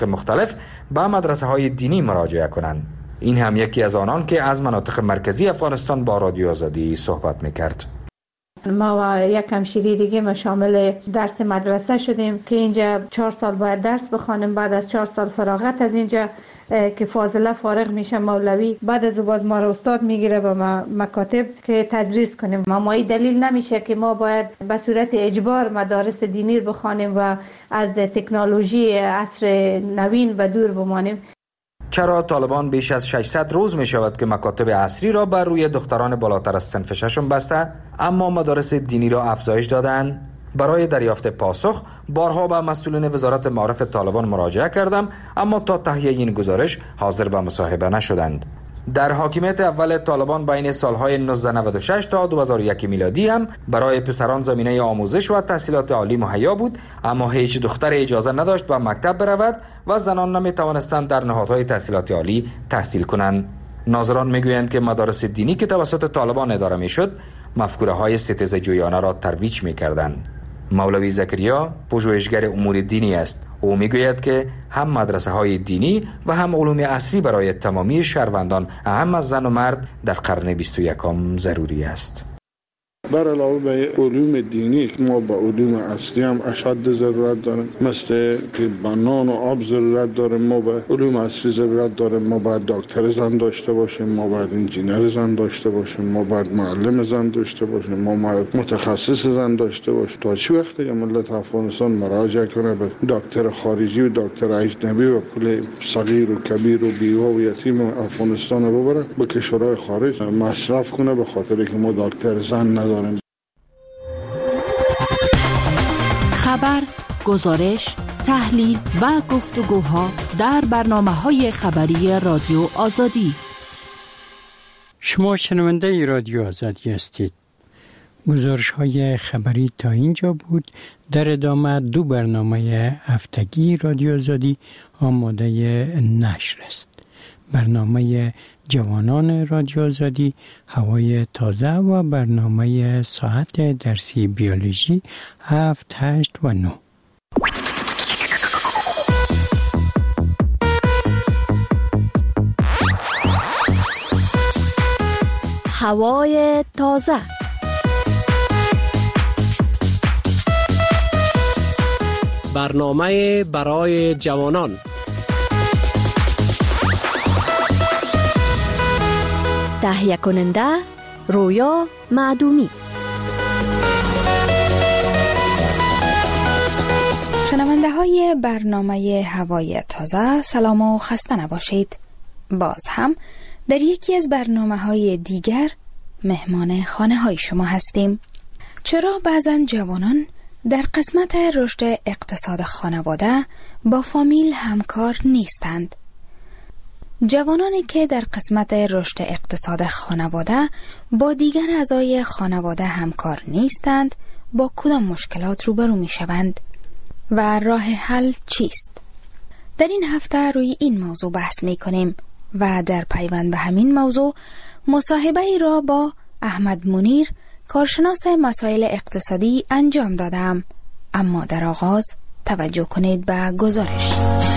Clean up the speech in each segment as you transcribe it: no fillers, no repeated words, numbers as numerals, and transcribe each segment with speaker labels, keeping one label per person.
Speaker 1: مختلف به مدرسه های دینی مراجعه کنند. این هم یکی از آنان که از مناطق مرکزی افغانستان با رادیو آزادی صحبت میکرد.
Speaker 2: ما و یک همشیری دیگه ما شامل درس مدرسه شدیم که اینجا 4 سال باید درس بخوانیم. بعد از 4 سال فراغت از اینجا که فاضله فارغ میشه مولوی بعد از باز ما را استاد میگیره به مکاتب که تدریس کنیم. مایی دلیل نمیشه که ما باید به صورت اجبار مدارس دینی رو بخوانیم و از تکنولوژی عصر نوین به دور بمانیم.
Speaker 1: چرا طالبان بیش از 600 روز می شود که مکاتب عصری را بر روی دختران بالاتر از صنف 6 بسته، اما مدارس دینی را افزایش دادند؟ برای دریافت پاسخ بارها به مسئولین وزارت معارف طالبان مراجعه کردم، اما تا تهیه این گزارش حاضر به مصاحبه نشدند. در حاکمیت اول طالبان بین سالهای 1996 تا 2001 میلادی هم برای پسران زمینه آموزش و تحصیلات عالی مهیا بود، اما هیچ دختر اجازه نداشت به مکتب برود و زنان نمی توانستند در نهادهای تحصیلات عالی تحصیل کنند. ناظران میگویند که مدارس دینی که توسط طالبان اداره میشد مفکوره های ستیزجویانه را ترویج میکردند. مولوی زکریا پژوهشگر امور دینی است. او میگوید که هم مدرسه های دینی و هم علوم عصری برای تمامی شهروندان اهم از زن و مرد در قرن 21 ضروری است.
Speaker 3: بر علاوه به علوم دینی که ما با علوم اصلی هم اشد ضرورت داریم، مثل که به نان و آب ضرورت داریم، ما به علوم اصلی ضرورت داریم. ما باید دکتر زن داشته باشیم، ما باید انجینر زن داشته باشیم، ما باید معلم زن داشته باشیم، ما باید متخصص زن داشته باشیم. تا چه وقت که ملت افغانستان مراجعه کنه به دکتر خارجی و دکتر اجنبی و پول صغیر و کبیر و بیوه و یتیم افغانستان رو ببره به کشورهای خارج مصرف کنه به خاطر که ما دکتر زن نداریم؟
Speaker 4: خبر، گزارش، تحلیل و گفتگوها در برنامه‌های خبری رادیو آزادی.
Speaker 5: شما شنونده رادیو آزادی هستید. گزارش‌های خبری تا اینجا بود. در ادامه 2 برنامه هفتگی رادیو آزادی آماده نشر است. برنامه جوانان رادیو آزادی، هوای تازه و برنامه ساعت درسی بیولوژی 7، 8 و 9.
Speaker 4: هوای تازه.
Speaker 6: برنامه برای جوانان.
Speaker 4: تهیه کننده رویا معدومی.
Speaker 7: شنونده های برنامه هوای تازه، سلام و خسته نباشید. باز هم در یکی از برنامه های دیگر مهمان خانه های شما هستیم. چرا بعضن جوانان در قسمت رشد اقتصاد خانواده با فامیل همکار نیستند؟ جوانانی که در قسمت رشد اقتصاد خانواده با دیگر اعضای خانواده همکار نیستند با کدام مشکلات روبرو می شوند و راه حل چیست؟ در این هفته روی این موضوع بحث می کنیم و در پیوند به همین موضوع مصاحبه ای را با احمد منیر، کارشناس مسائل اقتصادی انجام دادم. اما در آغاز توجه کنید به گزارش.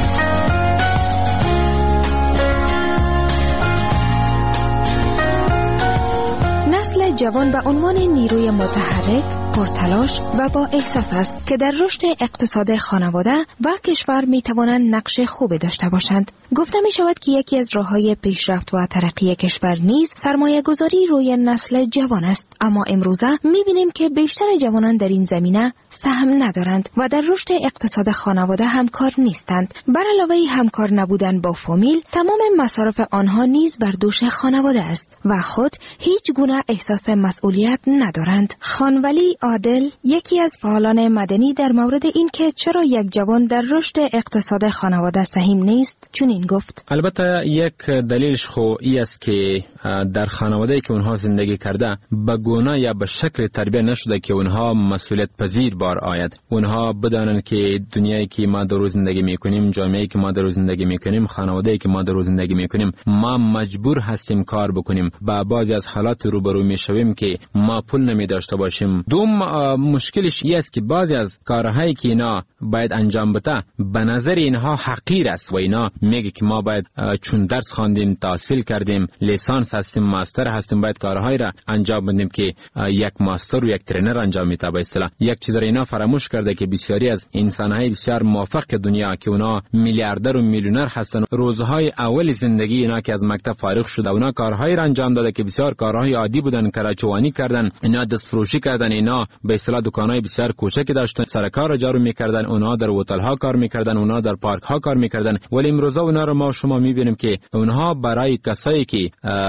Speaker 7: نسل جوان به عنوان نیروی متحرک، پرتلاش و با احساس است که در رشد اقتصاد خانواده و کشور می توانند نقش خوبی داشته باشند. گفته می شود که یکی از راه‌های پیشرفت و ترقی کشور نیز سرمایه گذاری روی نسل جوان است، اما امروزه می بینیم که بیشتر جوانان در این زمینه سهم ندارند و در رشد اقتصاد خانواده همکار نیستند. بر علاوه همکار نبودن با فامیل، تمام مصارف آنها نیز بر دوش خانواده است و خود هیچ گونه احساس مسئولیت ندارند. خانولی عادل، یکی از فعالان مدنی، در مورد این که چرا یک جوان در رشد اقتصاد خانواده سهم نیست چنین گفت:
Speaker 8: البته یک دلیلش خو ای است که در خانواده‌ای که اونها زندگی کرده به گونه یا به شکل تربیت نشده که اونها مسئولیت پذیر بار آید. اونها بدانند که دنیایی که ما در زندگی میکنیم، جامعه‌ای که ما در زندگی میکنیم، خانواده‌ای که ما در زندگی میکنیم، ما مجبور هستیم کار بکنیم. با بعضی از حالات روبرو میشویم که ما پول نمی داشته باشیم. دوم مشکلش این است که بعضی از کارهایی که اینا باید انجام بده به نظر اینها حقیر است و اینا میگه که ما باید چون درس خواندیم، تحصیل کردیم، لیسانس هستیم، ماستر هستیم، باید کارهایی را انجام بدیم که یک ماستر و یک ترینر انجام میده. به اصطلاح یک چیز را اینا فراموش کرده که بسیاری از انسان‌های بسیار موفق دنیا که اونا میلیاردر و میلیونر هستن، روزهای اول زندگی اینا که از مکتب فارغ شده اونا کارهایی را انجام داده که بسیار کارهای عادی بودن، کراچوانی کردن، اینا دست فروشی کردن، اینا به اصطلاح دکانای بسیار کوچکی داشتن، سرکار را جارو میکردن، اونا در هتل ها کار میکردن، اونا در پارک ها کار میکردن. ولی امروز اونا رو ما شما میبینیم که اونها برای کسایی که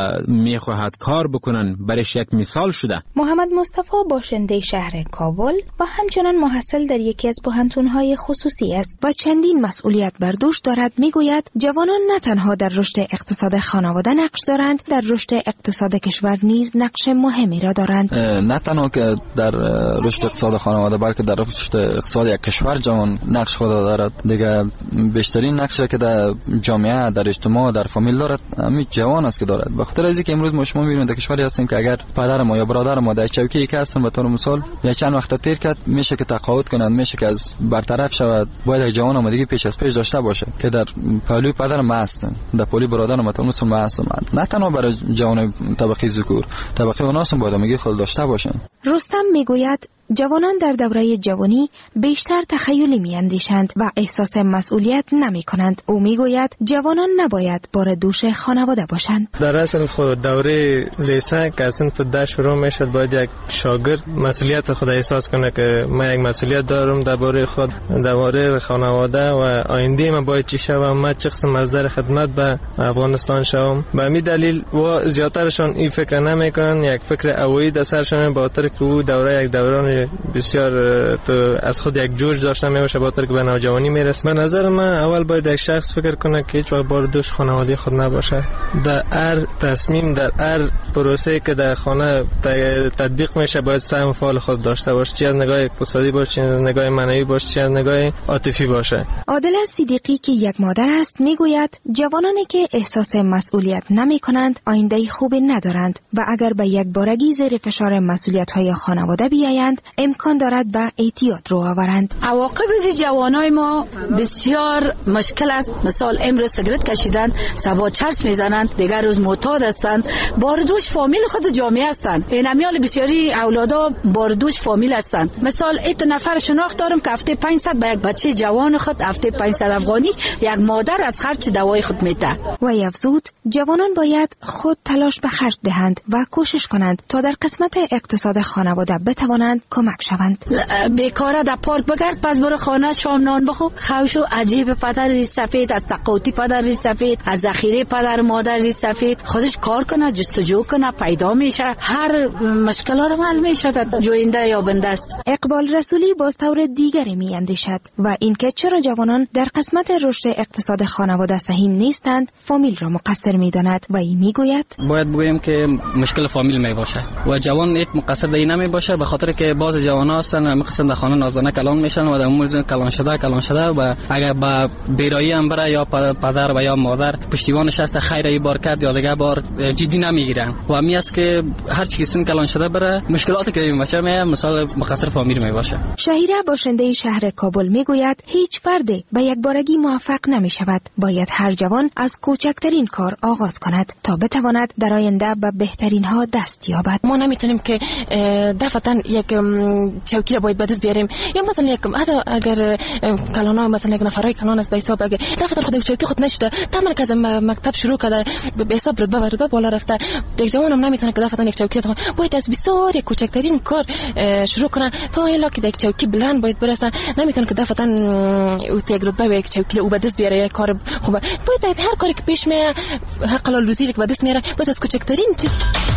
Speaker 8: میخواهد کار بکنن برایش یک مثال شده.
Speaker 7: محمد مصطفی باشنده شهر کابل و همچنان محصل در یکی از پوهنتون‌های خصوصی است و چندین مسئولیت بر دوش دارد. میگوید جوانان نه تنها در رشد اقتصاد خانواده نقش دارند، در رشد اقتصاد کشور نیز نقش مهمی را دارند.
Speaker 9: نه تنها که در رشد اقتصاد خانواده بلکه در رشد اقتصاد یک کشور جوان نقش خود دارد. دیگه بیشترین نقشی که در جامعه، در اجتماع، در فامیل دارد همین جوان است که دارد. به خاطر اینکه امروز ما شما میبینید در کشوری هستیم که اگر پدر ما یا برادر ما در چوکی که هستن به طور مثال یا چند وقت تیر کرد میشه که تقاعد کنند، میشه که از برطرف شود، باید جوان آمادگی پیش داشته باشه که در پهلوی پدر ما هستم، در پهلوی برادر ما طور مثال ما هستم. نه تنها برای جوان طبقه ذکور، طبقه اوناس هم باید آمادگی خود داشته باشن.
Speaker 7: رستم میگوید جوانان در دوره جوانی بیشتر تخیلی میاندیشند و احساس مسئولیت نمی کنند. او میگوید جوانان نباید بار دوش خانواده باشند.
Speaker 10: در اصل خود دوره لیسه که اصلا فده شروع میشد باید یک شاگرد مسئولیت خود احساس کنه که من یک مسئولیت دارم درباره خود، درباره خانواده و آینده من باید چی شوم، من چه قسم مصدر خدمت به افغانستان شوم. به همین دلیل و زیادترشان این فکر نمیکنن، یک فکر اولی در سرشون با خاطر که او دوره یک دوران بسیار تو از خود یک جوش داشته میشه با خاطر که به نوجوانی میرسه. به نظر من اول باید یک شخص فکر کنه که هیچ وقت بار دوش خانواده خود نباشه. در هر تصمیم، در هر پروسه که در خانه تطبیق میشه باید سهم فعال خود داشته باشه، چه از نگاه اقتصادی باشه، چه از نگاه معنوی باشه، چه از نگاه عاطفی باشه.
Speaker 7: عادل صدیقی که یک مادر است میگوید جوانانی که احساس مسئولیت نمی کنند آینده خوبی ندارند و اگر به یک بارگی زیر فشار مسئولیت‌های خانواده بیایند امکان دارد به اعتیاد رو آورند.
Speaker 11: عواقب از جوانای ما بسیار مشکل است. مثال امروز سیگرت کشیدن، صبح چرس میزنند، دیگر روز معتاد هستند، باردوش فامیل خود جامعه هستند. این امیال بسیاری اولادا باردوش فامیل هستند. مثال ایت نفر شناخت دارم که هفته 500 به یک بچه جوان خود هفته 500 افغانی یک مادر از خرج دوای خود میده.
Speaker 7: و افزود جوانان باید خود تلاش به خرج دهند و کوشش کنند تا در قسمت اقتصاد خانواده بتوانند کمک شوند.
Speaker 11: بیکاره در پارک بگرد، پس برو خانه شام نان بخو. خوشو عجیب پدر ریش سفید، از تقاطی پدر ریش سفید، از ذخیره پدر مادر ریش سفید، خودش کار کنه، جستجو کنه، پیدا میشه، هر مشکلات حل میشه، جوینده یا بنده است.
Speaker 7: اقبال رسولی باز طور دیگری میاندیشد و اینکه چرا جوانان در قسمت رشد اقتصاد خانواده سهیم نیستند فامیل را مقصر میداند و این میگوید
Speaker 12: باید بگوییم که مشکل فامیل میباشه و جوان یک مقصر به این نمیباشه، به خاطر که باز جوانا هستن میخواستن در خانه نازدانه کلان میشن و در موزه کلان شده و اگر با بیرایی هم بره یا پدر و یا مادر پشتیبانش هست خیر ای بار کرد یا دیگه بار جدی نمیگیرن و می است که هر چی سن کلان شده بره مشکلاتی که میشه مثلا مقصر فامیل میباشه.
Speaker 7: شهیره باشنده شهر کابل میگوید هیچ فردی به یک بارگی موفق نمیشود، باید هر جوان از کوچکترین کار آغاز کند تا بتواند در آینده به بهترین ها دست یابد.
Speaker 13: ما نمیتونیم که دفعتاً یک چوکی را باید بدست بیاریم یا مثلا یک اگر کلانا مثلا یک نفرای کلان است به حساب اگر دفعتاً خود چوکی خود نشده تمام که از مکتب شروع کرده به حساب رتبه بالا رفته، یک جوان هم نمیتونه که دفعتاً یک چوکی باید از بسیار کوچکترین کار شروع کنه تا الا که یک چوکی بلند باید برسه. نمیتونه که دفعتاً او یک رتبه به یک چوکی او بدست بیاره یک کار خوبه. باید هر کاری که پیش میاد حق حلال روزی که بدست میاره باید از کوچکترین چیز.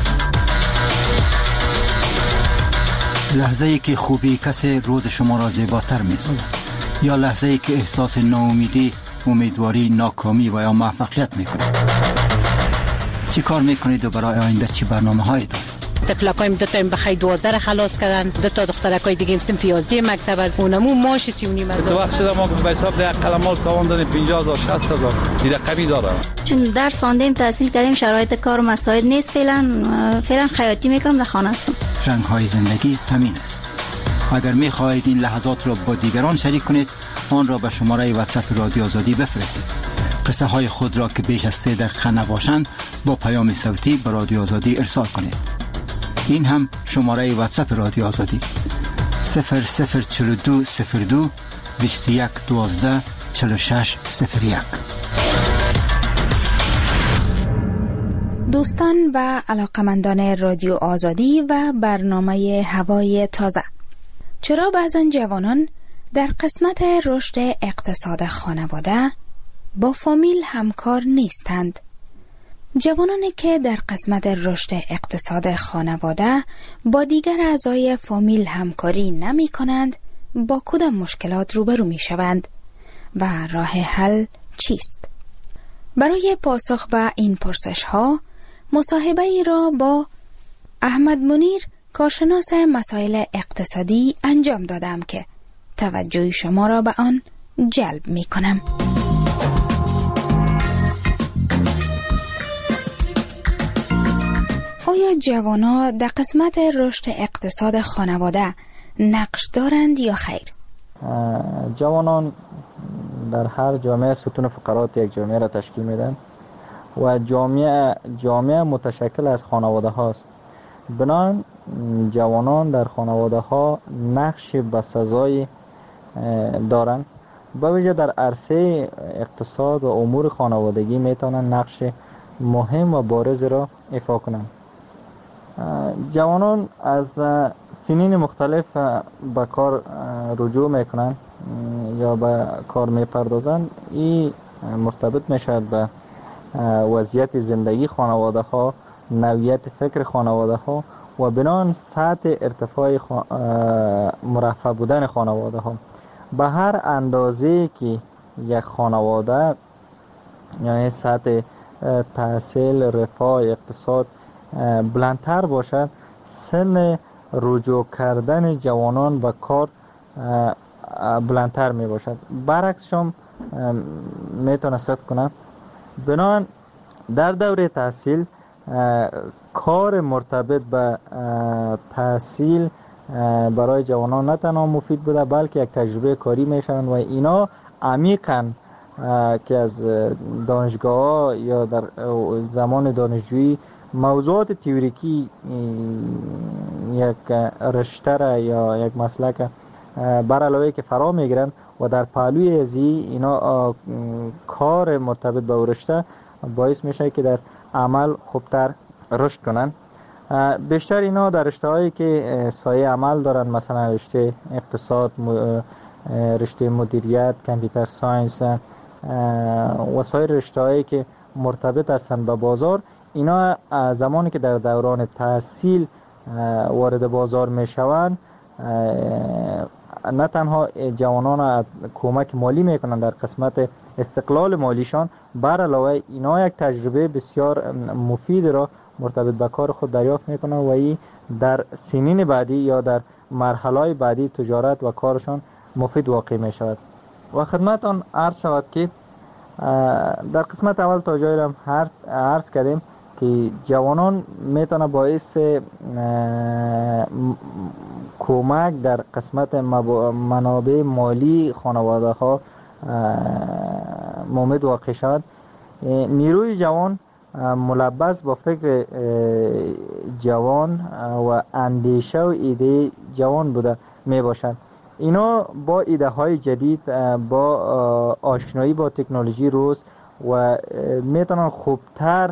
Speaker 14: لحظه ای که خوبی کسی روز شما را زیباتر می‌سازد یا لحظه ای که احساس ناامیدی، امیدواری، ناکامی و یا موفقیت می‌کنید. چی کار می‌کنید و برای آینده چی برنامه‌هایی دارید؟
Speaker 15: تفلکایم 2 تا بخای 12 را خلاص کردن، 2 تا دخترکای دیگه هم صنف 11 مکتب از اونمو ماش 3.5 هزار.
Speaker 16: تو وقت شده ما به حساب ده قلمال تاوان دادیم 50000 60000 این رقمی داره.
Speaker 17: چون درس خواندیم تحصیل کردیم شرایط کار و مساعد نیست، فعلا خیاطی میکنم در خانه هستم.
Speaker 14: رنگ های زندگی همین است. اگر می‌خواهید این لحظات را با دیگران شریک کنید، آن را به شماره واتساپ رادیو آزادی بفرستید. قصه های خود را که بیش از 3 دقیقه نباشند با پیام صوتی به رادیو آزادی ارسال کنید. این هم شماره واتساپ رادیو آزادی 004202 21 12 46 01.
Speaker 7: دوستان و علاقمندان رادیو آزادی و برنامه هوای تازه، چرا بعضن جوانان در قسمت رشد اقتصاد خانواده با فامیل همکار نیستند؟ جوانانی که در قسمت رشد اقتصاد خانواده با دیگر اعضای فامیل همکاری نمی کنند با کدام مشکلات روبرو می شوند و راه حل چیست؟ برای پاسخ به این پرسش ها مصاحبه ای را با احمد منیر کارشناس مسائل اقتصادی انجام دادم که توجه شما را به آن جلب می کنم. آیا جوانا در قسمت رشد اقتصاد خانواده نقش دارند یا خیر؟
Speaker 18: جوانان در هر جامعه ستون فقرات یک جامعه را تشکیل میدن و جامعه متشکل از خانواده هاست. بنابراین جوانان در خانواده ها نقش بسزایی دارند. به ویژه در عرصه اقتصاد و امور خانوادگی میتونن نقش مهم و بارز را ایفا کنند. جوانان از سنین مختلف به کار رجوع میکنن یا به کار میپردازن. این مرتبط میشود به وضعیت زندگی خانواده ها، نوعیت فکر خانواده ها و بنان سطح ارتفاع مرفه بودن خانواده ها. به هر اندازه که یک خانواده یعنی سطح تحصیل، رفاه، اقتصاد بلندتر باشد، سن رجوع کردن جوانان به کار بلندتر می باشد. برعکسش هم میتونه صدق کنم. بنابراین در دوره تحصیل کار مرتبط به تحصیل برای جوانان نه تنها مفید بوده بلکه یک تجربه کاری میشن و اینا عمیقاً که از دانشگاه یا در زمان دانشجویی موضوعات تئوریکی یک رشته یا یک مسلک بر علاوه که فرا میگیرن و در پهلوی ازی اینا کار مرتبط به رشته باعث میشه که در عمل خوبتر رشد کنن. بیشتر اینا در رشته هایی که سایه عمل دارن، مثلا رشته اقتصاد، رشته مدیریت، کامپیوتر ساینس و سایر رشته هایی که مرتبط هستن به بازار، اینا زمانی که در دوران تحصیل وارد بازار میشوند نه تنها جوانان کمک مالی میکنن در قسمت استقلال مالیشان، بر علاوه اینا یک تجربه بسیار مفید را مرتبط به کار خود دریافت میکنن و این در سنین بعدی یا در مرحله بعدی تجارت و کارشان مفید واقع میشود. و خدمتان عرض شود که در قسمت اول تا جایی را عرض کردیم که جوانان میتونه باعث کمک در قسمت منابع مالی خانواده ها مومد واقع شود. نیروی جوان ملبس با فکر جوان و اندیشه و ایده جوان بوده می باشند. اینا با ایده های جدید، با آشنایی با تکنولوژی روز و میتونن خوبتر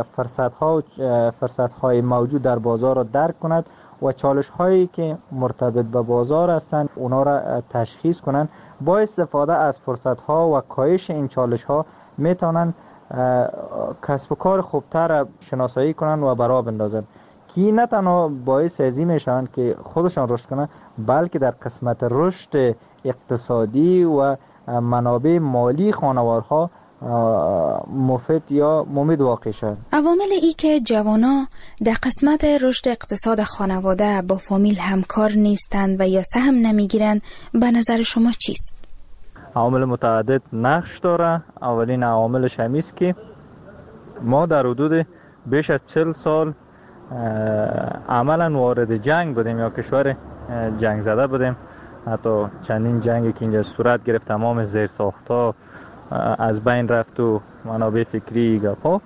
Speaker 18: فرصت های موجود در بازار را درک کند و چالش هایی که مرتبط به بازار هستند اونا را تشخیص کنند. با استفاده از فرصت ها و کاهش این چالش ها میتونن کسب و کار خوبتر شناسایی کنند و برآ بندازند که نه تنها باعث ازی میشن که خودشان رشد کنند بلکه در قسمت رشد اقتصادی و منابع مالی خانوارها مفید یا ممید واقع شد.
Speaker 7: عوامل ای که جوانا در قسمت رشد اقتصاد خانواده با فامیل همکار نیستند و یا سهم نمیگیرند به نظر شما چیست؟
Speaker 18: عوامل متعدد نقش داره. اولین عواملش همیست که ما در حدود بیش از 40 سال عملا وارد جنگ بودیم یا کشور جنگ زده بودیم. حتی چندین جنگی که اینجا صورت گرفت تمام زیرساخت‌ها از بین رفت و منابع فکری گپا.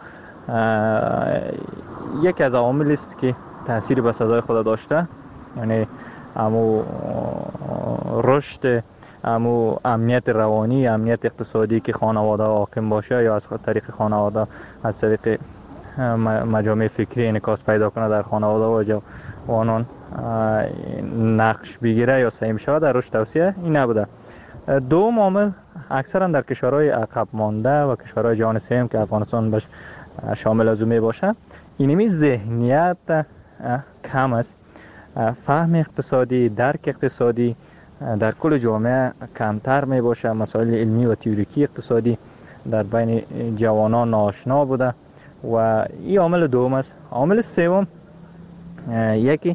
Speaker 18: یکی از عواملی است که تأثیر به سزای خود داشته، یعنی امو رشد، امو امنیت روانی، امنیت اقتصادی که خانواده حاکم باشه یا از طریق خانواده، از طریق مجامع فکری انعکاس پیدا کنه در خانواده و جوانان نقش بگیره یا سهم شود در رشد توسعه، این نبوده. دوم عامل اکثرا در کشورهای عقب مانده و کشورهای جهان سوم که افغانستان باش شامل از اون می باشه، اینمی ذهنیت کم است. فهم اقتصادی، درک اقتصادی در کل جامعه کمتر می باشه. مسائل علمی و تئوریکی اقتصادی در بین جوانان ناآشنا بوده و این عامل دوم است. عامل سوم یکی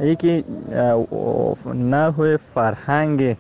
Speaker 18: نحو فرهنگ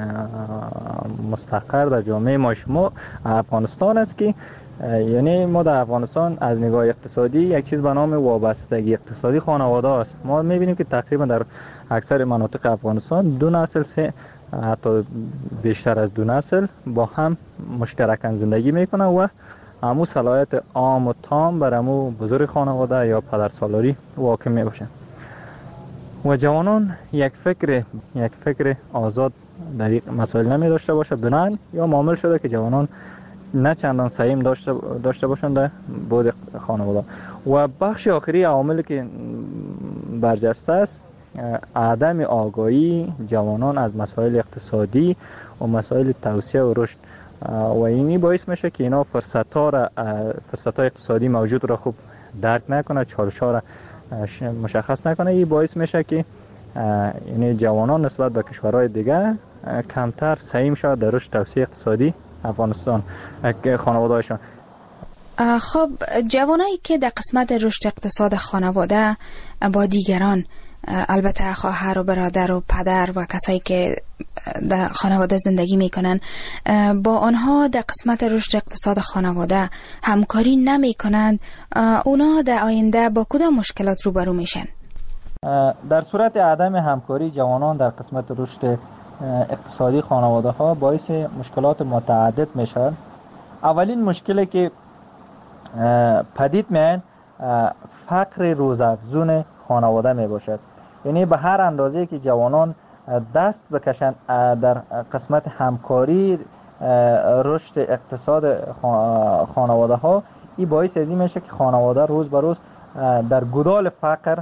Speaker 18: مستقر در جامعه ما شما افغانستان است که یعنی ما در افغانستان از نگاه اقتصادی یک چیز به نام وابستگی اقتصادی خانواده است. ما میبینیم که تقریبا در اکثر مناطق افغانستان دو نسل حتی بیشتر از دو نسل با هم مشترکاً زندگی میکنن و همو صلاحیت عام و تام بر همو بزرگ خانواده یا پدرسالاری واقع می باشه و جوانان یک فکر آزاد در این مسائل نمی داشته باشه. بنابراین یا معامل شده که جوانان نه چندان سهم داشته باشند در بود خانواده. و بخش آخری عواملی که برجسته است عدم آگاهی جوانان از مسائل اقتصادی و مسائل توسعه و رشد و اینی باعث میشه که اینا فرصت‌های اقتصادی موجود را خوب درک نکنه، چالش‌ها را مشخص نکنه. این باعث میشه که یعنی جوانان نسبت به کشورهای دیگه کمتر سهم شود در رشد توسعه اقتصادی افغانستان خانواده‌هاشون.
Speaker 7: خب جوانایی که در قسمت رشد اقتصاد خانواده با دیگران، البته خواهر و برادر و پدر و کسایی که در خانواده زندگی میکنن، با آنها در قسمت رشد اقتصاد خانواده همکاری نمیکنند، اونا در آینده با کدام مشکلات روبرو میشن؟
Speaker 18: در صورت عدم همکاری جوانان در قسمت رشد اقتصادی خانواده ها باعث مشکلات متعدد میشن. اولین مشکلی که پدید میاد فقر روزافزون خانواده می باشد. یعنی به هر اندازه که جوانان دست بکشند در قسمت همکاری رشد اقتصاد خانواده ها، این باعث از این میشه که خانواده روز به روز در گودال فقر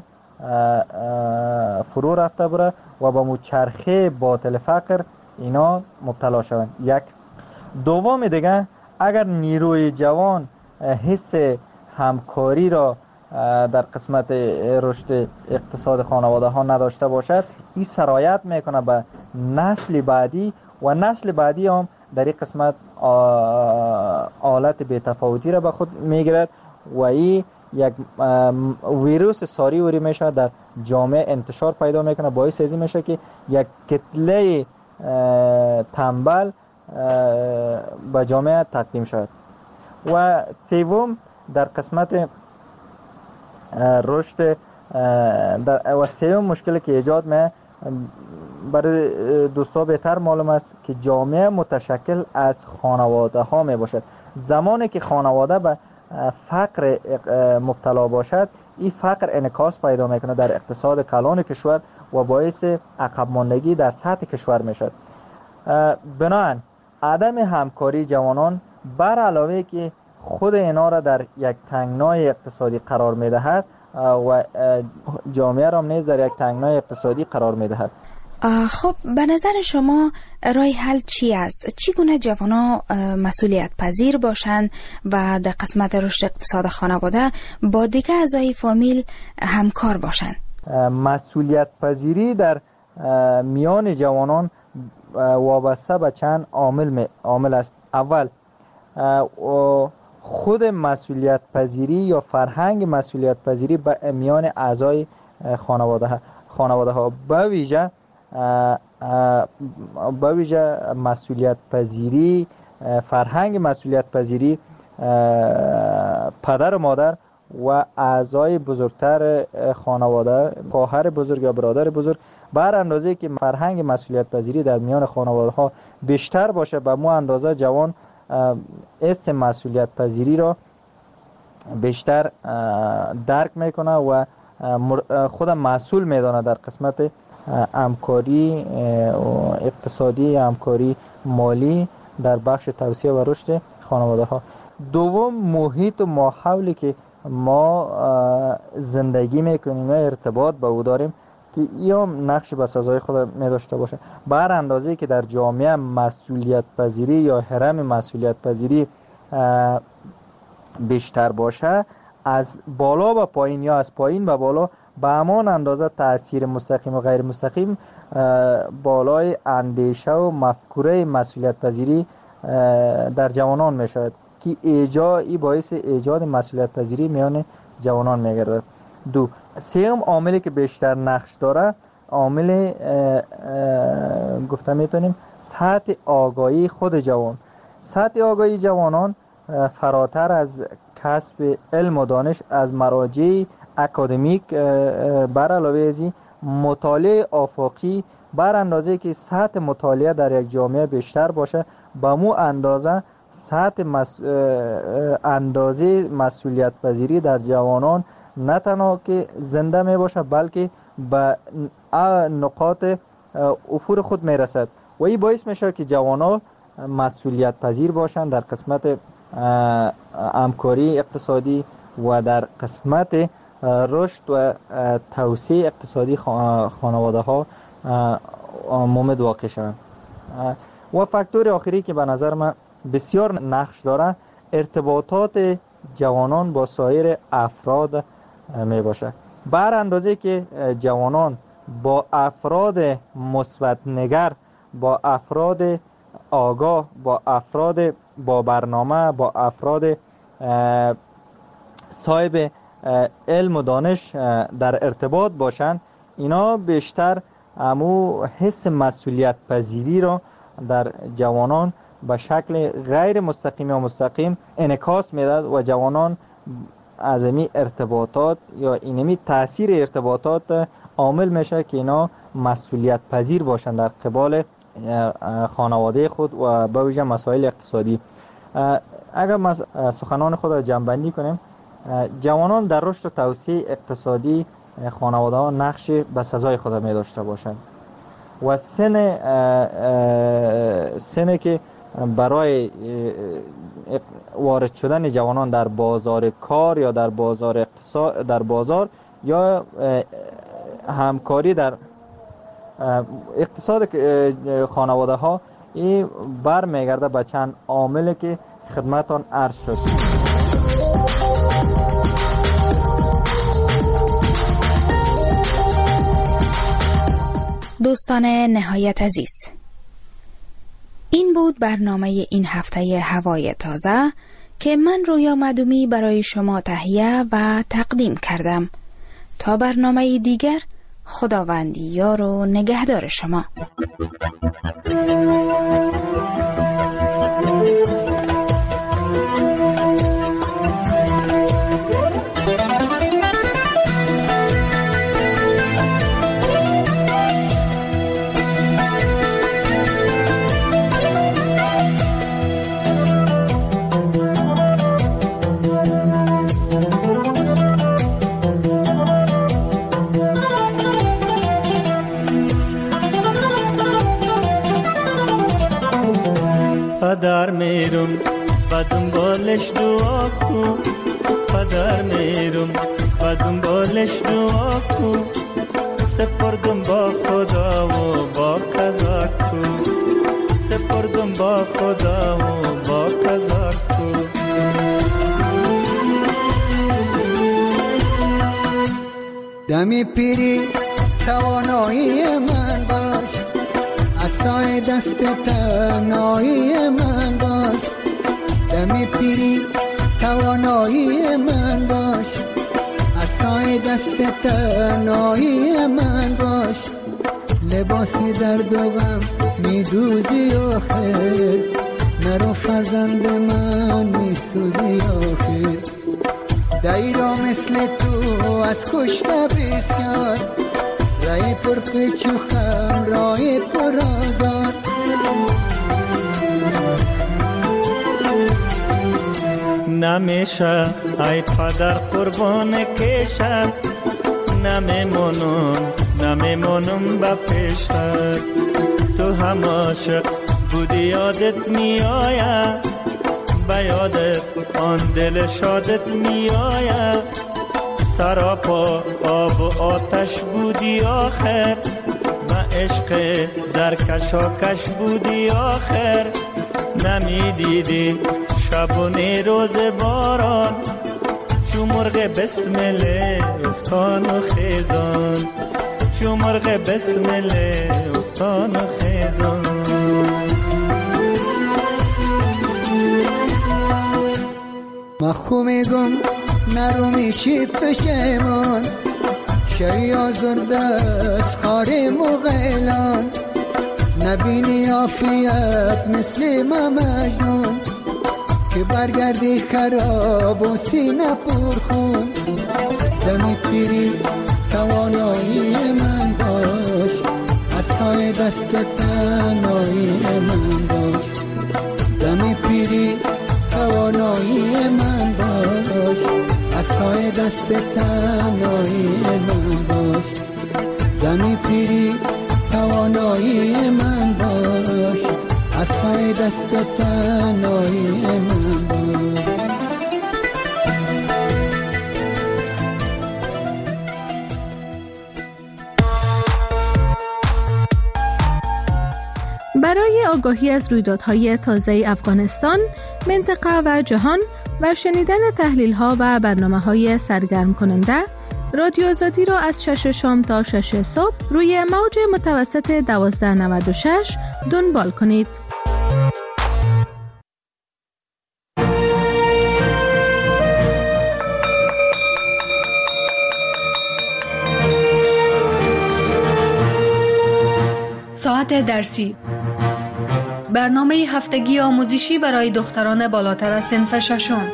Speaker 18: فرو رفته بره و با مچرخه باطل فقر اینا مبتلا شوند. یک. دوم دیگه، اگر نیروی جوان حس همکاری را در قسمت رشد اقتصاد خانواده ها نداشته باشد، این سرایت میکنه به نسل بعدی و نسل بعدی هم در این قسمت حالت بی‌تفاوتی را به خود میگیرد و این یک ویروس ساری میشه در جامعه انتشار پیدا میکنه. باعث ازی میشه که یک کتله تنبل به جامعه تقدیم شد. و سوم، در قسمت رشد و سوم مشکلی که ایجاد می برای دوستا بهتر معلوم است که جامعه متشکل از خانواده ها می باشد. زمانی که خانواده به فقر مبتلا باشد، این فقر انعکاس پیدا میکنه در اقتصاد کلان کشور و باعث عقب ماندگی در سطح کشور میشد. بنابراین عدم همکاری جوانان بر علاوه که خود اینا را در یک تنگنای اقتصادی قرار میدهد و جامعه را نیز در یک تنگنای اقتصادی قرار میدهد.
Speaker 7: خب به نظر شما راه حل چی است؟ چگونه جوانان مسئولیت پذیر باشند و در قسمت رشد اقتصاد خانواده با دیگر اعضای فامیل همکار باشند؟
Speaker 18: مسئولیت پذیری در میان جوانان وابسته به چند عامل است. اول، خود مسئولیت پذیری یا فرهنگ مسئولیت پذیری به میان اعضای خانواده ها به ویژه مسئولیت پذیری، فرهنگ مسئولیت پذیری پدر و مادر و اعضای بزرگتر خانواده، خواهر بزرگ یا برادر بزرگ، بر اندازه که فرهنگ مسئولیت پذیری در میان خانواده ها بیشتر باشه، به مو اندازه جوان اسم مسئولیت پذیری را بیشتر درک میکنه و خود مسئول میدانه در قسمت همکاری اقتصادی، همکاری مالی در بخش توسعه و رشد خانواده ها. دوم، محیط و ماحولی که ما زندگی میکنیم و ارتباط با او داریم که این نقش به سزای خود می داشته باشه. بر اندازه که در جامعه مسئولیت پذیری یا هرم مسئولیت پذیری بیشتر باشه، از بالا به پایین یا از پایین به بالا به همان اندازه تأثیر مستقیم و غیر مستقیم بالای اندیشه و مفکوره مسئولیت پذیری در جوانان می شود که ای باعث ایجاد مسئولیت پذیری میان جوانان می گردد. دو، سوم عاملی که بیشتر نقش داره، عامل گفته میتونیم سطح آگاهی خود جوان. سطح آگاهی جوانان فراتر از کسب علم و دانش از مراجع اکادمیک، بر علاوه ازی مطالعه آفاقی، بر اندازه که سطح مطالعه در یک جامعه بیشتر باشه، به مو اندازه سطح اندازه مسئولیت پذیری در جوانان نه تنها که زنده می باشه بلکه به نقاط افور خود می رسد و این باعث میشه که جوانان مسئولیت پذیر باشند در قسمت همکاری اقتصادی و در قسمت رشد و توسعه اقتصادی خانواده ها مومد واقع شوند. و فاکتور آخری که به نظر من بسیار نقش داره، ارتباطات جوانان با سایر افراد می باشه. بر اندازه که جوانان با افراد مثبت نگر، با افراد آگاه، با افراد با برنامه، با افراد صاحب علم و دانش در ارتباط باشند، اینا بیشتر همو حس مسئولیت پذیری را در جوانان به شکل غیر مستقیم یا مستقیم انعکاس میداد و جوانان از این ارتباطات یا اینمی تاثیر ارتباطات عامل میشه که اینا مسئولیت پذیر باشند در قبال خانواده خود و به ویژه مسائل اقتصادی. اگر ما سخنان خود را جمع‌بندی کنیم، جوانان در رشد و توسعه اقتصادی خانواده ها نقش به سزای خود می داشته باشند و سن که برای وارد شدن جوانان در بازار کار یا در بازار اقتصاد، در بازار یا همکاری در اقتصاد خانواده ها، این بر میگرده به چند عامل که خدمتان عرض شد.
Speaker 7: دوستان نهایت عزیز، این بود برنامه این هفته هوای تازه که من رویا معدومی برای شما تهیه و تقدیم کردم. تا برنامه دیگر، خداوند یار و نگهدار شما.
Speaker 10: پدر میرم و دنبالش دعا کن، پدر میرم و دنبالش دعا کن، سپردم با خدا و با قضا کن، سپردم با خدا و با قضا کن.
Speaker 19: دمی پیری توانایی من باش، عصای دست تنهایی من باش، دم دم پیری توانایی من باش، عصای دست تنهایی من باش، لباسی درد و غم میدوزی آخر، نرو فرزند من میسوزی آخر، دایرا مثل تو از کشته بسیار، رای پر پیچ و خم رای پر آزار.
Speaker 10: نمیشه ای پدر قربان کشم، نمیمونم با پیشت، تو هم عاشق بودی یادت میآید، به یادت آن دل شادت میآید، سراپا آب و آتش بودی آخر، به عشق در کشاکش بودی آخر، نمیدیدی شبونه روز باران، چو مرغ بسمله افتان و خیزان، چو مرغ بسمله افتان و خیزان.
Speaker 19: مخو میگم نرو میشی پشیمان، شوی آزرده از خار مغیلان، نبینی عافیت مثل ما مجنون، که برگردی خراب و سینه پرخون، دمی پیری توانایی من باش، از پای دست تنهایی من باش، دمی پیری توانایی من باش، از پای دست تنهایی من باش، دمی پیری توانایی من باش، از پای دست تنهایی من باش.
Speaker 20: برای آگاهی از رویدادهای تازه افغانستان، منطقه و جهان و شنیدن تحلیل‌ها و برنامه‌های سرگرم کننده، رادیو آزادی را از 6 شام تا 6 صبح روی موج متوسط 1296 دنبال کنید.
Speaker 7: ساعت درسی، برنامه هفتگی آموزشی برای دختران بالاتر از صنف ششم.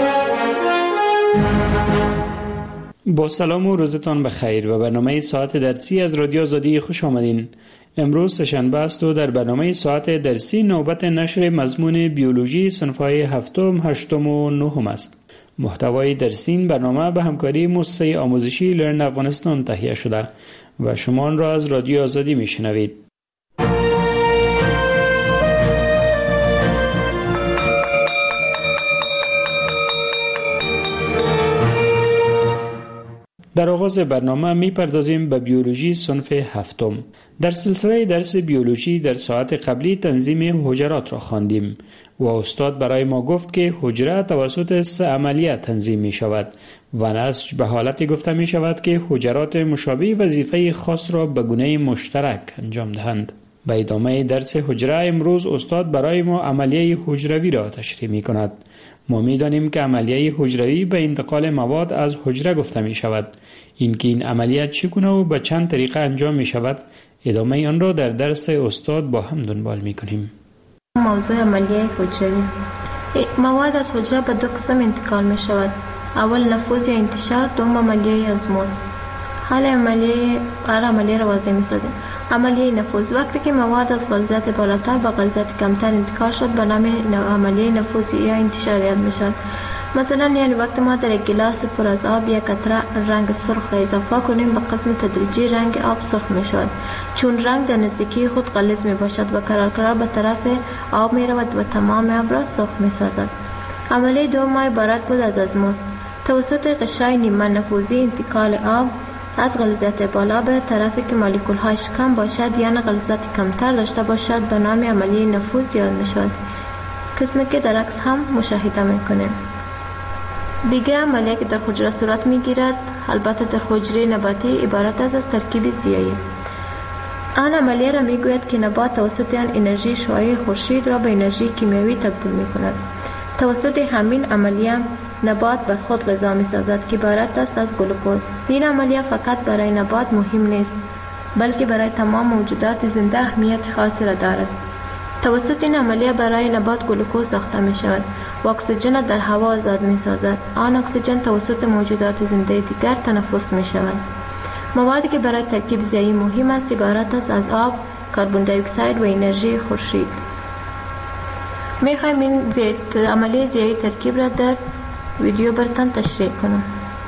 Speaker 5: با سلام و روزتان بخیر و برنامه ساعت درسی از رادیو آزادی خوش آمدین. امروز سه‌شنبه است و در برنامه ساعت درسی نوبت نشر مضمون بیولوژی صنف‌های هفتم، هشتم و نهم است. محتوای درسی این برنامه به همکاری مؤسسه آموزشی لرن افغانستان تهیه شده و شما آن را از رادیو آزادی میشنوید. در آغاز برنامه میپردازیم به بیولوژی صنف هفتم. در سلسله درس بیولوژی در ساعت قبلی تنظیم حجرات را خواندیم و استاد برای ما گفت که حجره توسط 3 عملیه تنظیم می شود و نسج به حالتی گفته می شود که حجرات مشابه وظیفه خاص را به گونه مشترک انجام دهند. به ادامه درس حجره امروز استاد برای ما عملیه حجروی را تشریح می کند. ما می دانیم که عملیه حجروی به انتقال مواد از حجره گفته می شود. اینکه این عملیات چگونه و به چند طریقه انجام می شود، ادامه آن را در درس استاد با هم دنبال می کنیم.
Speaker 21: موضوع عملیه حجروی. مواد از حجره به 2 قسم انتقال می شود. اول نفوذ یا انتشار، دوم عملیه ازموز. حال عملیه را واضح می سازیم. عملیه نفوذ، وقتی که مواد از غلظت بالاتر به غلظت کمتر انتقال شد به نام عملیه نفوذ یا انتشار یاد می شود. مثلا یعنی وقتی ما در یک گلاس پر از آب یک قطره رنگ سرخ را اضافه کنیم به قسم تدریجی رنگ آب سرخ می شود، چون رنگ در نزدیکی خود غلیظ می باشد و قرار به طرف آب می رود و تمام آب را سرخ می سازد. عملیه دوم عبارت بود از ازموز. توسط غشای نیمه نفوذی انتقال آب از غلظت بالا به طرفی که مولکول هایش کم باشد یا غلظت کمتر داشته باشد به نام عملیه نفوذ یاد می شود، قسمی که در عکس هم مشاهده می کنیم. دیگر عملیه که در حجره صورت می گیرد، البته در حجره نباتی، عبارت از ترکیب ضیایی. آن عملیه را می گوید که نبات توسط آن انرژی شعاعی خورشید را به انرژی کیمیایی تبدیل می کند. توسط همین عملیه نبات بر خود غذا می سازد که عبارت است از گلوکوز. این عملیه فقط برای نبات مهم نیست بلکه برای تمام موجودات زنده اهمیت خاصی را دارد. توسط این عملیه برای نبات گلوکوز ساخته می شود و اکسیژن در هوا آزاد می سازد. آن اکسیژن توسط موجودات زنده دیگر تنفس می شود. موادی که برای ترکیب ضیایی مهم است عبارت است از آب، کربن دی اکساید و انرژی خورشید. می خواهیم این عملیه ضیایی ترکیب را در ویدیو براتان تشریح کنم.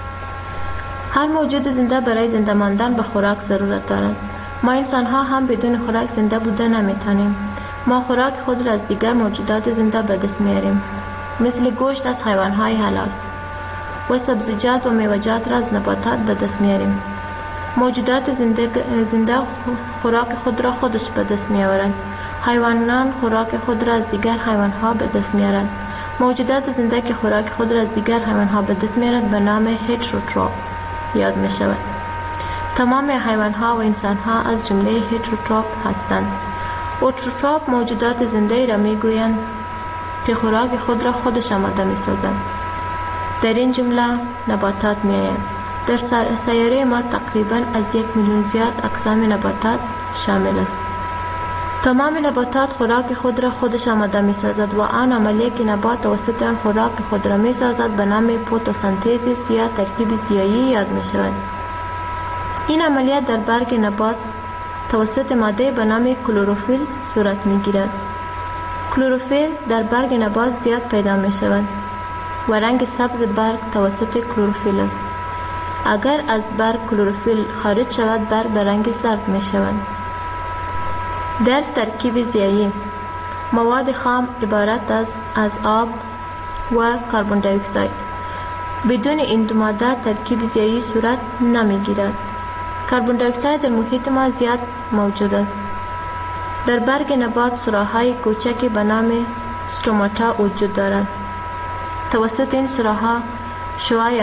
Speaker 21: هر موجود زنده برای زنده ماندن به خوراک ضرورت دارد. ما انسان ها هم بدون خوراک زنده بوده نمیتونیم. ما خوراک خود را از دیگر موجودات زنده به دست میاریم، مثل گوشت از حیوان های حلال و سبزیجات و میوه‌جات را از نباتات به دست میاریم. موجودات زنده خوراک خود را خودش به دست میآورند. حیوانات خوراک خود را از دیگر حیوان ها به دست میارند. موجودات زنده که خوراک خود را از دیگر حیوان ها به دست میارند به نام هتروتروف یاد می شود. تمام حیوان ها و انسان ها از جمله هتروتروف هستند. اوتروتروف موجودات زنده را می گویند که خوراک خود را خودش آماده می سازند. در این جمله نباتات می آیند. در سیاره ما تقریبا از 1 میلیون زیاد اقسام نباتات شامل است. تمام نباتات خوراک خود را خودش آماده می سازد و آن عملیه که نبات توسط آن خوراک خود را می سازد به نام فتوسنتز یا ترکیب ضیایی یاد می شود. این عملیه در برگ نبات توسط ماده به نام کلروفیل صورت می گیرد. کلروفیل در برگ نبات زیاد پیدا می شود و رنگ سبز برگ توسط کلروفیل است. اگر از برگ کلروفیل خارج شود برگ به رنگ زرد می شود. در ترکیب ضیایی مواد خام عبارت است از آب و کربن دی اکساید. بدون این دو ماده ترکیب ضیایی صورت نمی گیرد. کربن دی اکساید در محیط ما زیاد موجود است. در برگ نبات سوراخ‌های کوچکی به نام استوماتا وجود دارد. توسط این سوراخ‌ها شعاع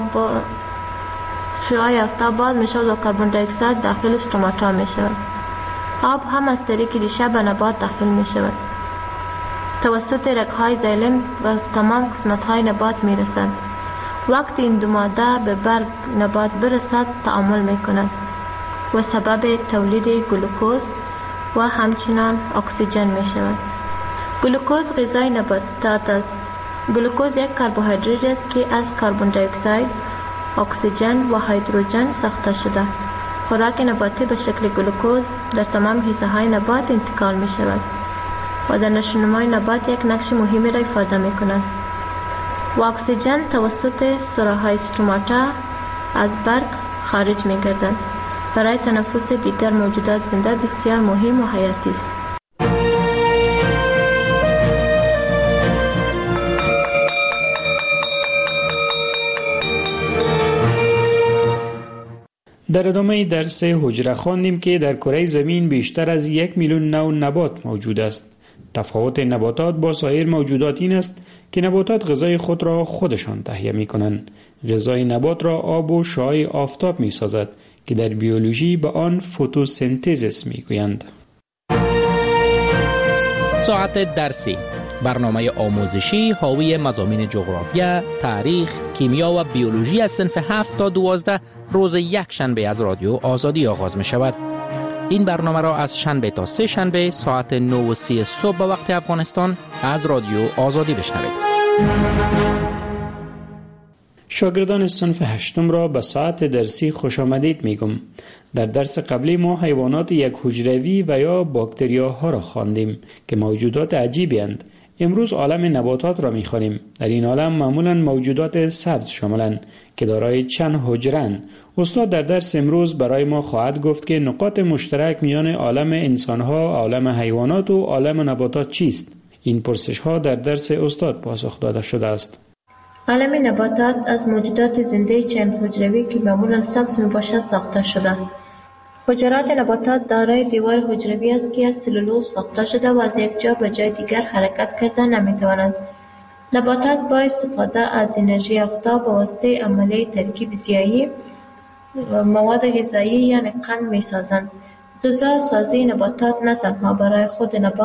Speaker 21: آفتاب باز می شود و کربن دی اکساید داخل استوماتا می شود. آب هم از طریق ریشه به نبات داخل می شود. توسط رگ‌های زایلم و تمام قسمت‌های نبات می رسد. وقتی این دو ماده به برگ نبات برسد تعامل می کند و سبب تولید گلوکوز و همچنان اکسیژن می شود. گلوکوز غذای نباتات است. گلوکوز یک کربوهیدرات است که از کربن دی اکساید، اکسیژن و هیدروژن ساخته شده. خوراک نباتی به شکل گلوکوز در تمام حصه های نبات انتقال می شود و در نشونمای نبات یک نقش مهمی را ایفاده می کند. و اکسیژن توسط سوراخ‌های استوماتا از برگ خارج می گردد. برای تنفس دیگر موجودات زنده بسیار مهم و حیاتی است.
Speaker 5: در ادامه درس حجره خواندیم که در کره زمین بیشتر از 1 میلیون نوع نبات موجود است. تفاوت نباتات با سایر موجودات این است که نباتات غذای خود را خودشان تهیه می کنند. غذای نبات را آب و شعاع آفتاب می سازد که در بیولوژی به آن فتوسنتز می گویند.
Speaker 2: ساعت درسی، برنامه آموزشی حاوی مضامین جغرافیا، تاریخ، کیمیا و بیولوژی از صنف 7 تا 12 روز یک شنبه از رادیو آزادی آغاز می شود. این برنامه را از شنبه تا سه شنبه ساعت 9:30 صبح به وقت افغانستان از رادیو آزادی بشنوید.
Speaker 5: شاگردان صنف 8 را به ساعت درسی خوش آمدید میگم. در درس قبلی ما حیوانات یک حجروی و یا باکتریاها را خواندیم که موجودات عجیبی اند. امروز عالم نباتات را می‌خوانیم. در این عالم معمولاً موجودات سبز شاملند که دارای چند حجره‌اند. استاد در درس امروز برای ما خواهد گفت که نقاط مشترک میان عالم انسان‌ها، عالم حیوانات و عالم نباتات چیست؟ این پرسش‌ها در درس استاد پاسخ داده شده است.
Speaker 21: عالم نباتات از موجودات زنده چند حجروی که معمولاً سبز میباشد ساخته شده. حجرات نباتات دارای دیوار حجروی است که از سلولوز ساخته شده و از یک جا به جای دیگر حرکت کردن نمیتوانند. نباتات با استفاده از انرژی آفتاب به واسطه عملیه ترکیب ضیایی مواد غذایی یعنی قند میسازند. غذا سازی نباتات نه تنها برای خود نبات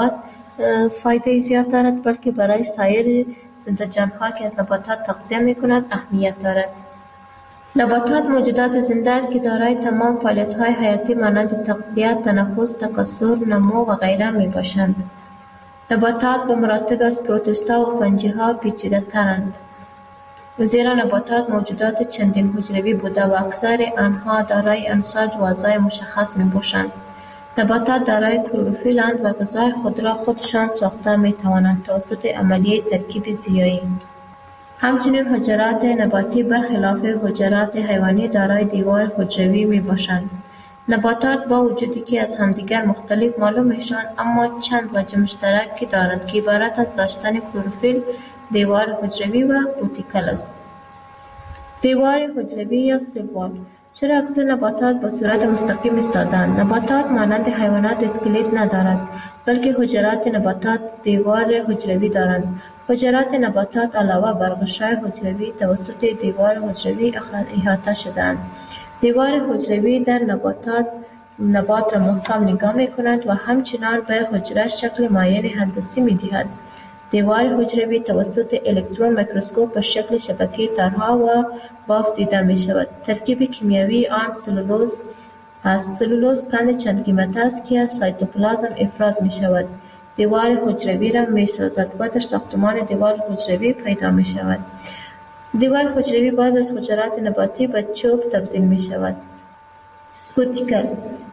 Speaker 21: فایده زیاد دارد، بلکه برای سایر زنده جان‌ها که از نباتات تغذیه می‌کند اهمیت دارد. نباتات موجودات زنده که دارای تمام فعالیت‌های حیاتی مانند تغذیه، تنفس، تکثر، نمو و غیره میباشند. نباتات به مراتب از پروتوستا و فنجی‌ها پیچیده‌ترند، زیرا نباتات موجودات چندین حجروی بوده و اکثر آنها دارای انساج و اعضای مشخص میباشند. نباتات دارای کلروفیل‌اند و غذای خود را خودشان ساخته میتوانند توسط عملیه ترکیب زیایی. همچنین حجرات نباتی برخلاف حجرات حیوانی دارای دیوار حجروی میباشند. نباتات با وجودی که از همدیگر مختلف معلوم میشوند، اما چند وجه مشترکی دارند که عبارت از داشتن کلروفیل، دیوار حجروی و کوتیکل است. دیوار حجروی یا سل وال. چرا اکثر نباتات به صورت مستقیم ایستاده‌اند؟ نباتات مانند حیوانات اسکلت ندارد، بلکه حجرات نباتات دیوار حجروی دارند. حجرات نباتات علاوه بر غشای حجروی توسط دیوار حجروی احاطه شده‌اند. دیوار حجروی در نبات را محکم نگاه می‌کند و همچنان به حجره شکل معین هندسی می‌دهد. دیوار حجروی توسط الکترون میکروسکوپ به شکل شبکه تارها و بافت دیده می‌شود. ترکیب کیمیایی آن سلولوز است. سلولوز قند چند قیمت است که از سایتوپلازم افراز می‌شود. دیوار حجروی را می‌سازد و در ساختمان دیوار حجروی پیدا می‌شود. دیوار حجروی بعض از حجرات نباتی به چوب تبدیل می‌شود. کوتیکل.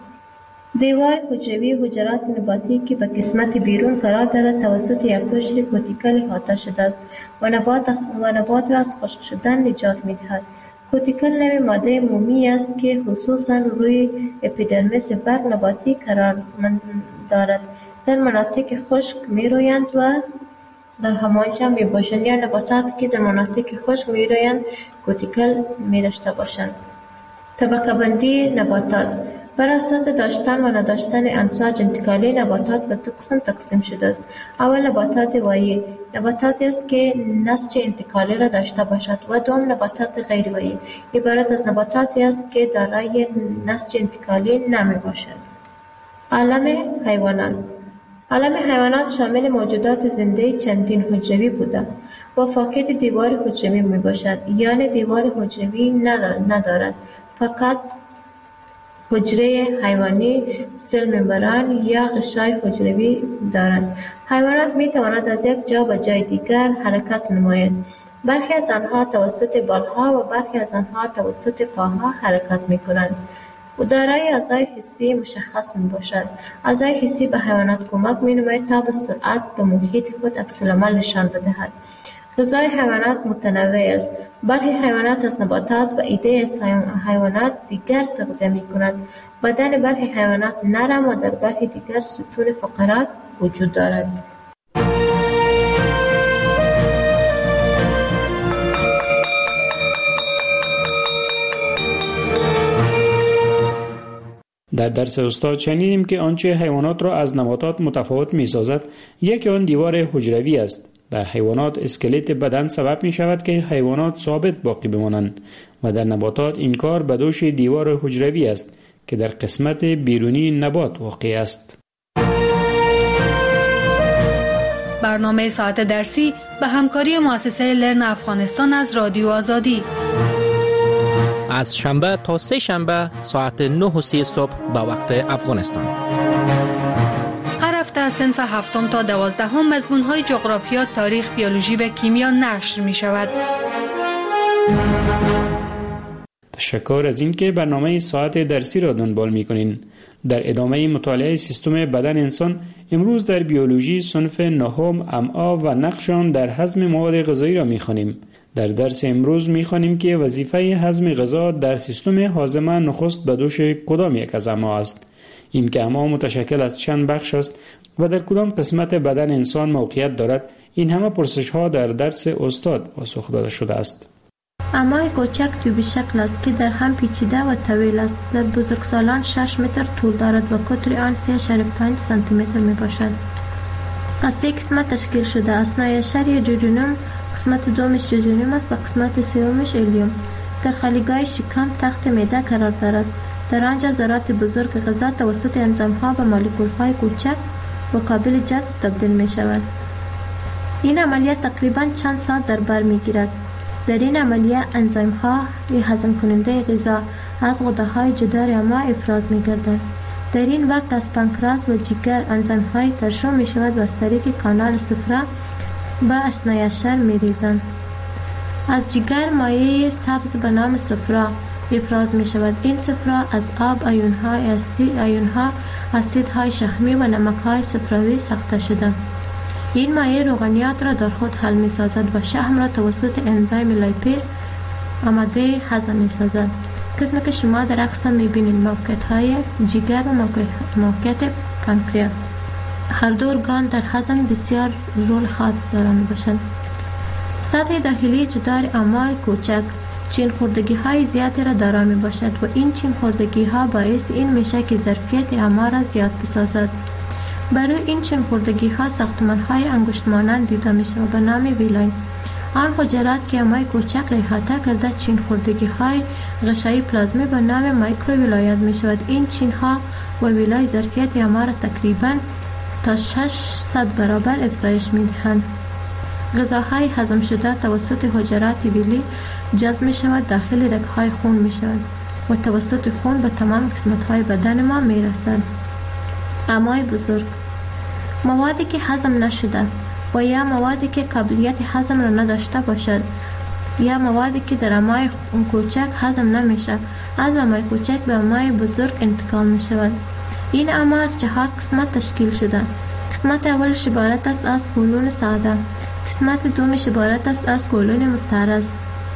Speaker 21: دیوار حجروی حجرات نباتی که به قسمت بیرون قرار دارد توسط یک قشر کوتیکل احاطه شده است و نبات را از خشک شدن نجات می‌دهد. کوتیکل نوع ماده مومی است که خصوصاً روی اپیدرمیس برگ نباتی قرار دارد. در مناطق خشک می‌رویند و در همانجا میباشند، یا نباتاتی که در مناطق خشک می‌رویند کوتیکل می‌داشته باشند. طبقه بندی نباتات. بر اساس داشتن و نداشتن انساج انتقالی نباتات به دو قسم تقسیم شده است. اول نباتات وایی، نباتاتی است که نسج انتقالی را داشته باشد، و دوم نباتات غیر وایی، عبارت از نباتاتی است که دارای نسج انتقالی نمی باشد. عالم حیوانات. عالم حیوانات شامل موجودات زنده چندین حجروی بوده و فاقد دیوار حجروی می باشد، یعنی دیوار حجروی ندارد، فقط حجره حیوانی، سل ممبران یا غشای حجروی دارند. حیوانات می توانند از یک جا به جای دیگر حرکت نمایند. برخی از آنها توسط بالها و برخی از آنها توسط پاها حرکت می کنند و دارای اعضای حسی مشخص می باشد. اعضای حسی به حیوانات کمک می نماید تا به سرعت به محیط خود عکس‌العمل نشان بدهد. غذای حیوانات متنوع است. برخی حیوانات از نباتات و عده از حیوانات دیگر تغذیه می کنند. بدن برخی حیوانات نرم و در برخی دیگر ستون فقرات وجود دارد.
Speaker 5: در درس استاد شنیدیم که آنچه حیوانات را از نباتات متفاوت می سازد یکی آن دیوار حجروی است. در حیوانات اسکلت بدن سبب می شود که حیوانات ثابت باقی بمانند و در نباتات این کار به دوش دیوار حجروی است که در قسمت بیرونی نبات واقع است.
Speaker 20: برنامه ساعت درسی به همکاری مؤسسه لرن افغانستان از رادیو آزادی.
Speaker 2: از شنبه تا سه شنبه ساعت 9:30 صبح به وقت افغانستان.
Speaker 20: هر هفته از صنف 7 تا 12 مضمون‌های جغرافیا، تاریخ، بیولوژی و کیمیا نشر می شود.
Speaker 5: تشکر از اینکه برنامه ساعت درسی را دنبال می کنین. در ادامه مطالعه سیستم بدن انسان، امروز در بیولوژی صنف نهم، امعا و نقش آن در هضم مواد غذایی را می خوانیم. در درس امروز می خوانیم که وظیفه هضم غذا در سیستم هاضمه نخست به دوش کدام یک از امعا است. این که امعا متشکل از چند بخش است و در کدام قسمت بدن انسان موقعیت دارد، این همه پرسش ها در درس استاد پاسخ داده شده است.
Speaker 21: امعای کوچک تیوبی شکل است که در هم پیچیده و طویل است. در بزرگسالان 6 متر طول دارد و قطر آن 3.5 سانتی متر می باشد. از 3 قسمت تشکیل شده. اثنای شری جوجونوم، قسمت دومش جوجونوم است و قسمت سومش الیوم. در خالیگاه شکم تخت معده قرار دارد. در آنجا ذرات بزرگ غذا توسط انزیم‌ها و مولکول‌های کوچک و قابل جذب تبدیل می شود. این عملیات تقریباً چند ساعت در بر می گیرد. در این عملیه انزیم ها هضم کننده غذا از غده های جدار اما افراز می گردند. در این وقت از پانکراس و جگر انزیم های ترشح می شود و از طریق کانال صفرا به اشنای شر می ریزند. از جگر مایع سبز به نام صفرا افراز می شود. این صفرا از آب، آیون‌ها اسیدهای شحمی و نمک‌های صفراوی ساخته شده. این مایع روغنیات را در خود حل می سازد و شحم را توسط انزیم لیپیز آماده هضم می سازد. قسمی که شما در عکس می بینید موقعیت های جگر و موقعیت پانکریاس. هر دو ارگان در هضم بسیار رول خاص دارند می باشند. سطح داخلی جدار امعای کوچک چین خوردگی های زیادی را دارا می باشد و این چین خوردگی ها باعث این میشه که ظرفیت امعا را زیاد بسازد. برای این چین خوردگی ها ساختمان های انگشت مانند دیده می شود به نام ویلای. آن حجرات که امعای کوچک را احاطه کرده چین خوردگی های غشایی پلازمی به نام مایکرو ویلایت می شود. این چین ها و ویلای ظرفیت امعا را تقریبا تا 600 برابر افزایش می دهند. غذاهای هضم شده توسط حجرات ویلی جذب می شود داخل رگ‌های خون می شود و توسط خون به تمام قسمت‌های بدن ما می رسد. امعای بزرگ موادی که هضم نشده و یا موادی که قابلیت هضم را نداشته باشد یا موادی که در امعای کوچک هضم نمیشه از امعای کوچک به امعای بزرگ انتقال می شود. این امعا از 4 قسمت تشکیل شده. قسمت اولش عبارت است از کولون ساده، قسمت دومش عبارت است از کولون مستعرض،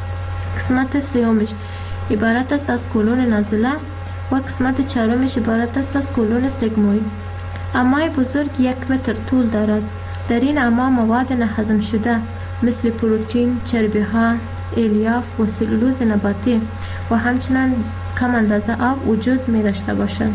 Speaker 21: قسمت سومش عبارت است از کولون نازله و قسمت چهارمش عبارت است از کولون سگموید. امعای بزرگ 1 متر طول دارد. در این امعا مواد نهضم شده مثل پروتئین، چربی‌ها، الیاف و سلولوز نباتی و همچنین کم اندازه آب وجود می داشته باشند.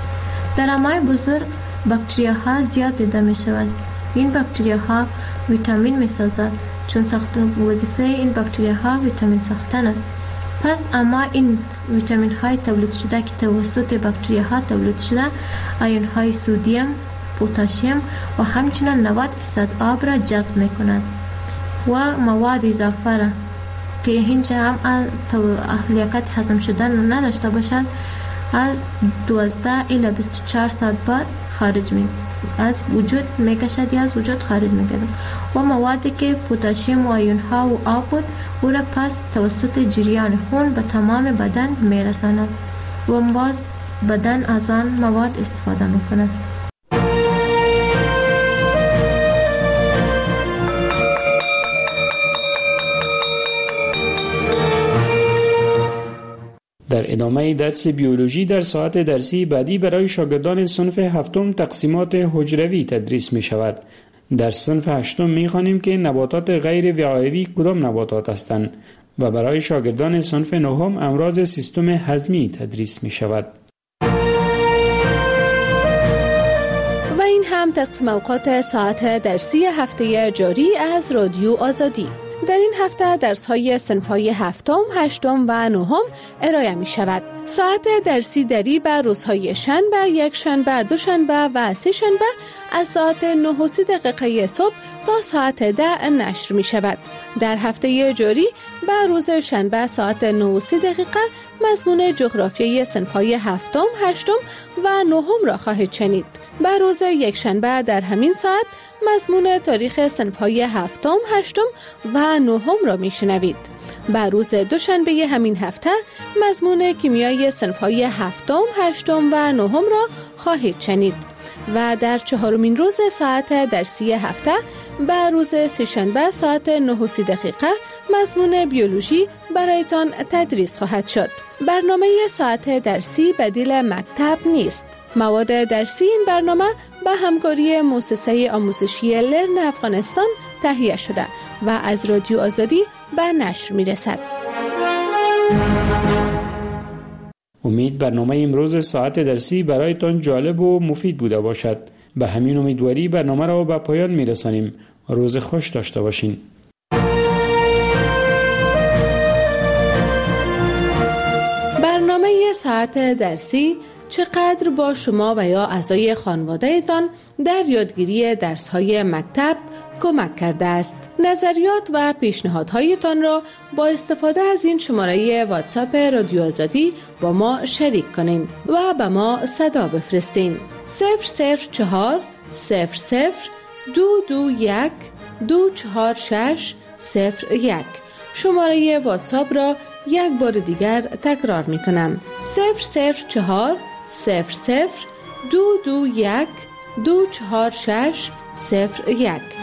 Speaker 21: در امعای بزرگ باکتریاها زیاد دیده می شود. این باکتریاها ویتامین می سازد چون وظیفه این باکتریاها ویتامین ساختن است. پس اما این ویتامین های تولید شده که توسط باکتریاها تولید شده آیون های سودیم، پتاسیم و همچنین 90% آب را جذب می کند و مواد اضافه را که اینجا هم لیاقت هضم شدن نداشته باشد از 12 الی 24 ساعت بعد خارج می از وجود میکشد یا از وجود خارج میکرد و موادی که پتاسیم و آیون ها و آب بود او را پس توسط جریان خون به تمام بدن میرساند و باز بدن از آن مواد استفاده میکند.
Speaker 5: در ادامه درس بیولوژی در ساعت درسی بعدی برای شاگردان صنف 7 تقسیمات حجروی تدریس می شود. در صنف 8 می خوانیم که نباتات غیر وعایوی کدام نباتات هستند و برای شاگردان صنف 9 امراض سیستم هضمی تدریس می شود.
Speaker 20: و این هم تقسیم اوقات ساعت درسی هفته جاری از رادیو آزادی. در این هفته درس‌های صنف‌های 7م، 8م و 9م ارائه می‌شود. ساعت درسی دری بر روزهای شنبه، یک شنبه، دوشنبه و سه شنبه از ساعت 9:30 صبح تا ساعت 10 نشر می‌شود. در هفته جاری بر روز شنبه ساعت 9:30 مضمون جغرافیای صنف‌های 7م، 8م و 9م را خواهید شنید. بر روز یک شنبه در همین ساعت مضمون تاریخ صنف‌های 7م، 8م و 9م را میشنوید. بر روز دوشنبه همین هفته مضمون کیمیای صنف‌های 7م، 8م و 9م را خواهید شنید. و در 4مین روز ساعت درسی هفته بر روز سه‌شنبه ساعت 9:30 مضمون بیولوژی برایتان تدریس خواهد شد. برنامه ساعت درسی بدیل مکتب نیست. مواد درسی این برنامه به همکاری مؤسسه آموزشی لرن افغانستان تهیه شده و از رادیو آزادی به نشر می رسد.
Speaker 5: امید برنامه امروز ساعت درسی برایتان جالب و مفید بوده باشد. به همین امیدواری برنامه را به پایان می رسانیم. روز خوش داشته باشین. برنامه ساعت درسی
Speaker 20: چقدر با شما و یا اعضای خانواده‌تان در یادگیری درس‌های مکتب کمک کرده است. نظریات و پیشنهادهایتان را با استفاده از این شماره واتساپ رادیو آزادی با ما شریک کنین و به ما صدا بفرستین. 004 00 221 246 01. شماره واتساپ را یک بار دیگر تکرار می کنم. 004 00 221 246 01.